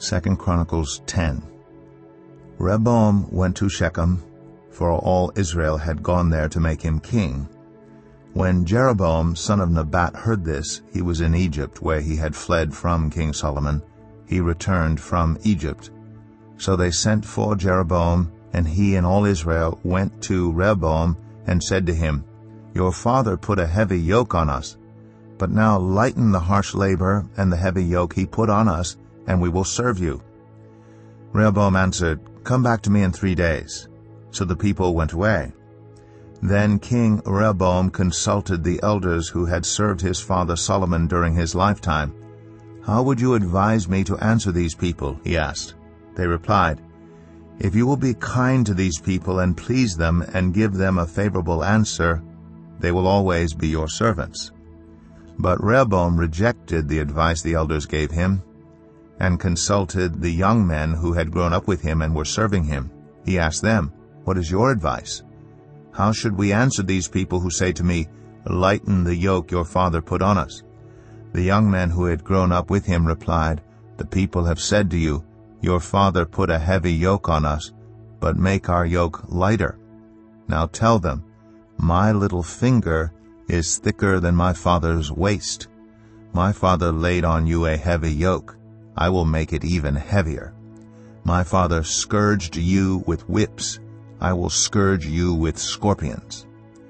2 Chronicles 10. Rehoboam went to Shechem, for all Israel had gone there to make him king. When Jeroboam son of Nebat heard this, he was in Egypt, where he had fled from King Solomon. He returned from Egypt. So they sent for Jeroboam, and he and all Israel went to Rehoboam and said to him, "Your father put a heavy yoke on us, but now lighten the harsh labor and the heavy yoke he put on us, and we will serve you." Rehoboam answered, "Come back to me in 3 days." So the people went away. Then King Rehoboam consulted the elders who had served his father Solomon during his lifetime. "How would you advise me to answer these people?" he asked. They replied, "If you will be kind to these people and please them and give them a favorable answer, they will always be your servants." But Rehoboam rejected the advice the elders gave him and consulted the young men who had grown up with him and were serving him. He asked them, "What is your advice? How should we answer these people who say to me, 'Lighten the yoke your father put on us'?" The young men who had grown up with him replied, "The people have said to you, 'Your father put a heavy yoke on us, but make our yoke lighter.' Now tell them, 'My little finger is thicker than my father's waist. My father laid on you a heavy yoke. I will make it even heavier. My father scourged you with whips. I will scourge you with scorpions."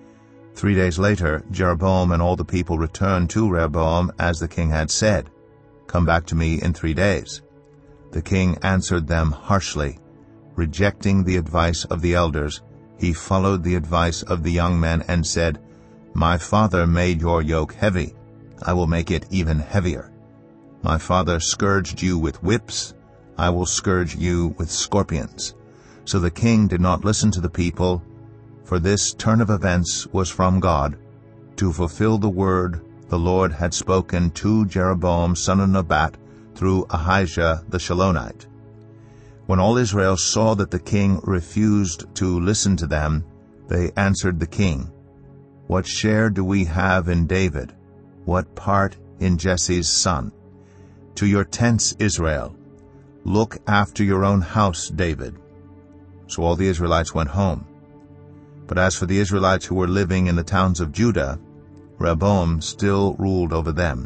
3 days later, Jeroboam and all the people returned to Rehoboam as the king had said, "Come back to me in 3 days." The king answered them harshly. Rejecting the advice of the elders, he followed the advice of the young men and said, "My father made your yoke heavy. I will make it even heavier. My father scourged you with whips. I will scourge you with scorpions." So the king did not listen to the people, for this turn of events was from God, to fulfill the word the Lord had spoken to Jeroboam son of Nebat through Ahijah the Shilonite. When all Israel saw that the king refused to listen to them, they answered the king, "What share do we have in David? What part in Jesse's son? To your tents, Israel. Look after your own house, David." So all the Israelites went home. But as for the Israelites who were living in the towns of Judah, Rehoboam still ruled over them.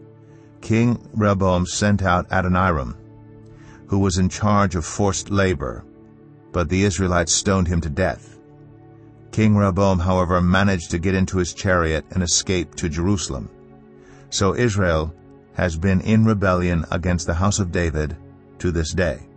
King Rehoboam sent out Adoniram, who was in charge of forced labor, but the Israelites stoned him to death. King Rehoboam, however, managed to get into his chariot and escape to Jerusalem. So Israel has been in rebellion against the house of David to this day.